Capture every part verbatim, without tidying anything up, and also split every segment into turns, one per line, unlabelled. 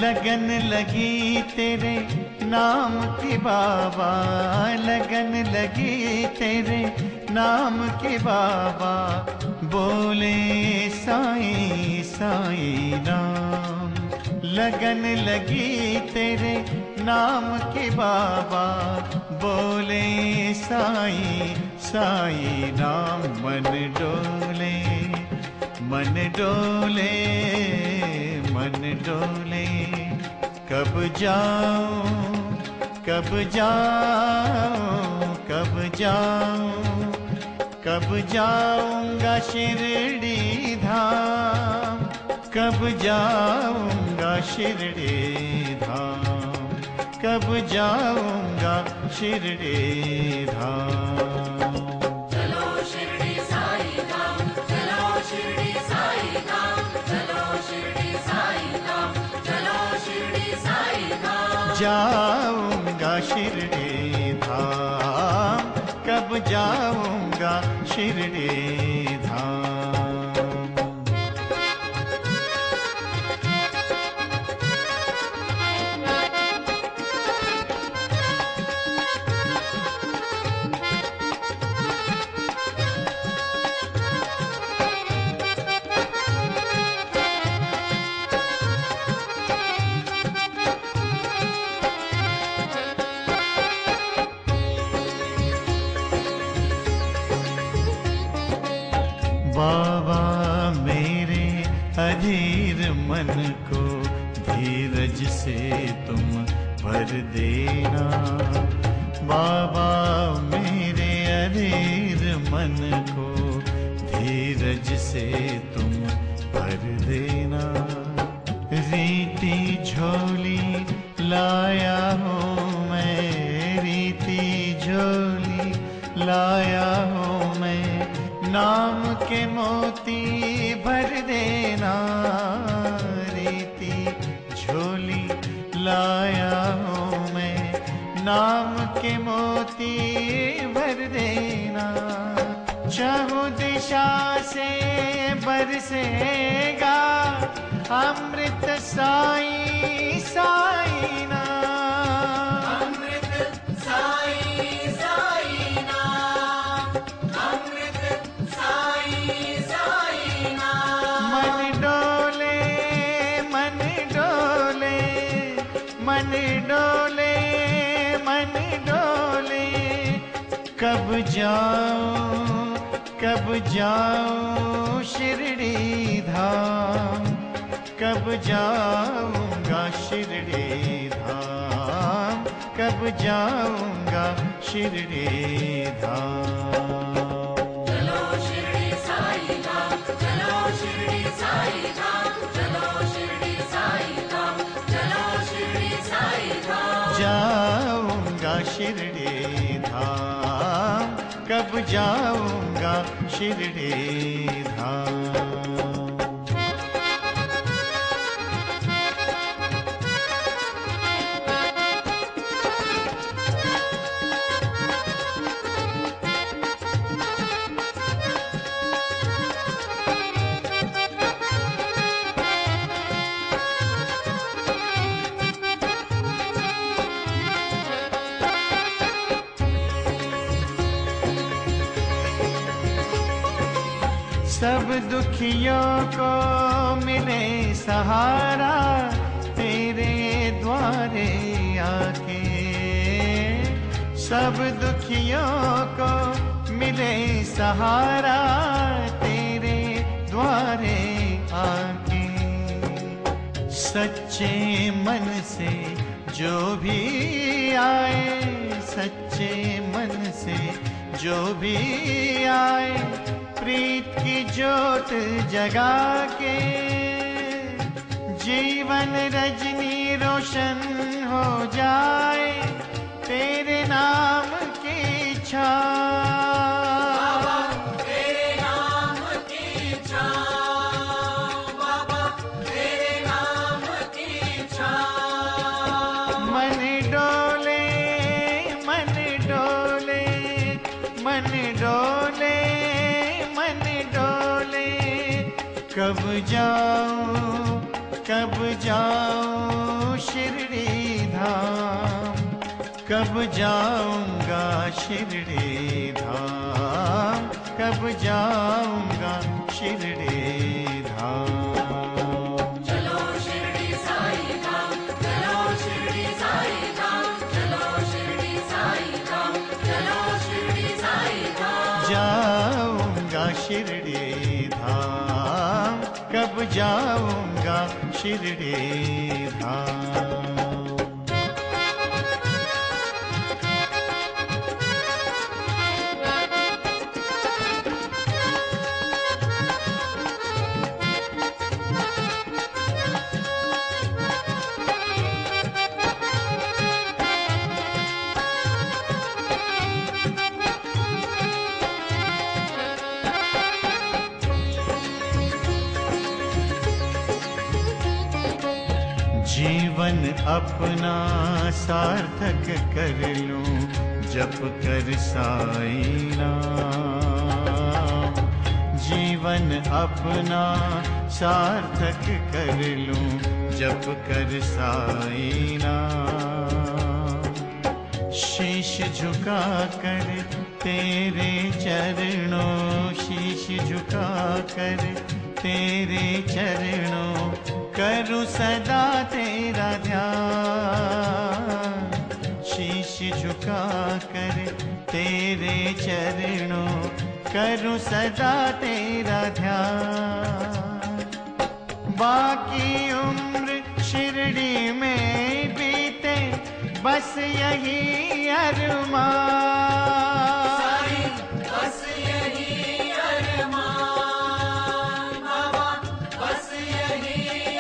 लगन लगी तेरे नाम की बाबा, लगन लगी तेरे नाम की बाबा, बोले साईं साईं राम। लगन लगी तेरे नाम की बाबा, बोले साईं साईं राम। मन डोले मन डोले मन डोले, कब जाऊं कब जाऊं कब जाऊं, कब जाऊंगा शिरडी धाम, कब जाऊंगा शिरडी धाम, कब जाऊंगा शिरडी धाम।
चलो शिरडी साईं धाम, चलो शिरडी साईं धाम, चलो शिरडी साईं धाम, चलो शिरडी साईं धाम।
जाऊंगा शिरडी धाम, कब जाऊंगा शिरडी धाम। बाबा मेरे अधीर मन को धीरज से तुम भर देना, बाबा मेरे अधीर मन को धीरज से तुम भर देना। रीति झोली लाया हूँ मैं, रीति झोली लाया हूँ मैं, नाम के मोती भर देना। रीति झोली लाया हूँ मैं, नाम के मोती भर देना। चाहूं दिशा से बरसेगा अमृत साईं साईं नाम,
अमृत साईं साईं नाम, अमृत साईं साईं नाम।
मन डोले मन डोले मन डोले मन डोले, कब जाऊं कब जाऊं शिरडी धाम, कब जाऊंगा शिरडी धाम, कब जाऊंगा शिरडी धाम।
चलो शिरडी साईं धाम, चलो शिरडी साईं धाम, चलो शिरडी साईं धाम, चलो शिरडी साईं धाम।
जाऊंगा शिरडी धाम, कब जाऊंगा शिरडी धाम। सब दुखियों को मिले सहारा तेरे द्वारे आके, सब दुखियों को मिले सहारा तेरे द्वारे आके। सच्चे मन से जो भी आए, सच्चे मन से जो भी आए, प्रीत की ज्योत जगा के जीवन रजनी रोशन हो जाए, तेरे नाम की छाँव,
तेरे नाम की छाँव, बाबा तेरे नाम की छाँव।
मन डोले मन डोले मन डोले मन डोले, कब जाऊं कब जाऊं धाम, कब जाऊंगा शिरडी धाम, कब जाऊंगा शिरडी धाम।
चलो शिरडी साई धाम, चलो शिरडी साई धाम, चलो शिरडी साई धाम, चलो शिरडी साई धाम।
जाऊंगा शिरडी धाम, कब जाऊंगा शिरडी धाम। जीवन अपना सार्थक कर लूं जप कर साई नाम, जीवन अपना सार्थक कर लूं जप कर साई नाम। शीश झुका कर तेरे चरणों, शीश झुका कर तेरे चरणों, करूं सदा तेरा ध्यान। शीश झुका कर तेरे चरणों, करूं सदा तेरा ध्यान। बाकी उम्र शिरडी में बीते बस यही अरमान,
बस यही अरमान बाबा, बस यही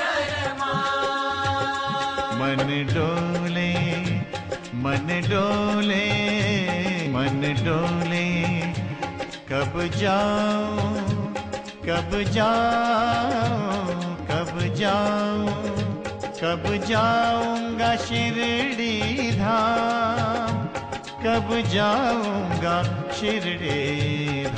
अरमान।
मन डोले मन डोले मन डोले, कब जाऊं कब जाऊं कब जाऊं, कब जाऊंगा शिरडी धाम, कब जाऊंगा शिरडी